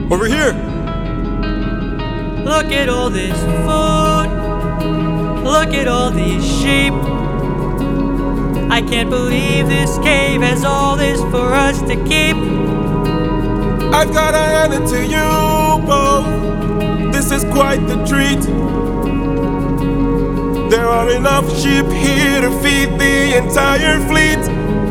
Over here! Look at all this food. Look at all these sheep. I can't believe this cave has all this for us to keep. I've gotta hand it to you both. This is quite the treat. There are enough sheep here to feed the entire fleet.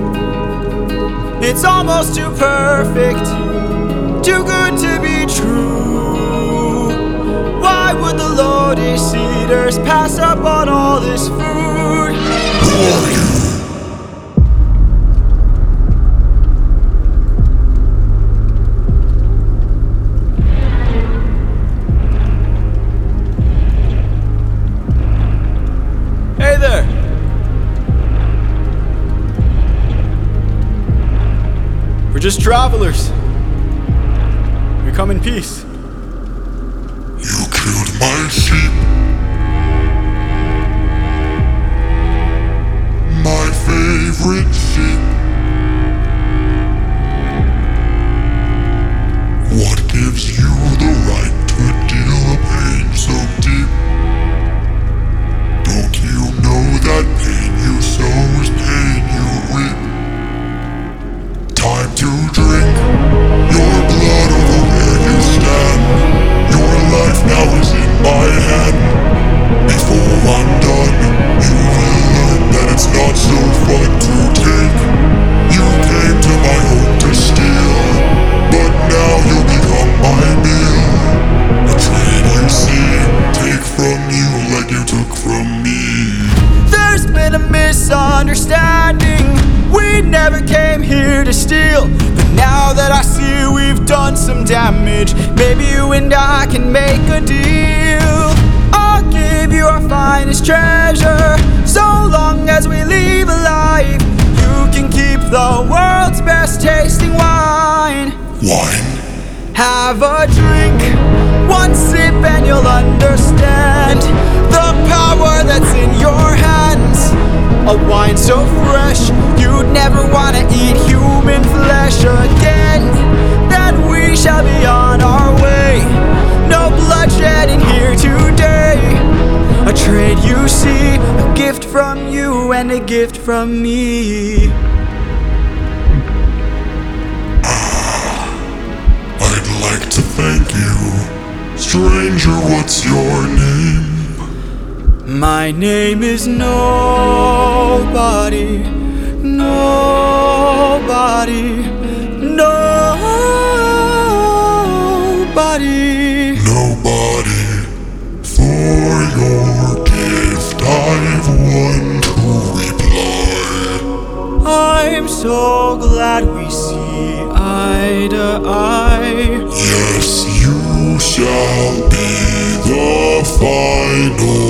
It's almost too perfect, too good to be true. Why would the Lotus Eaters pass up on all this food? Who are you? Hey there! We're just travelers. We come in peace. You killed my sheep. My favorite sheep. What gives you the right to deal a pain so deep? Don't you know that pain you sow is pain you reap? Time to drink your blood over where you stand. Your life now is in my hand. Before I'm done, you will learn that it's not so fun to take. You came to my home to steal, but now you'll become my meal. A trade you see, take from you like you took from me. There's been a misunderstanding. We never came here to steal, but now that I see we've done some damage, maybe you and I can make a deal. I'll give you our finest treasure, so long as we leave alive. You can keep the world's best tasting wine. Wine? Have a drink, one sip and you'll understand the power that's in your hands. A wine so fresh, you'd never want to eat human flesh again. Then we shall be on our way. No bloodshed in here today. A trade you see, a gift from you and a gift from me. I'd like to thank you. Stranger, what's your name? My name is Nobody. Nobody. Nobody. Nobody. For your gift, I've one to reply. I'm so glad we see eye to eye. Yes, you shall be the final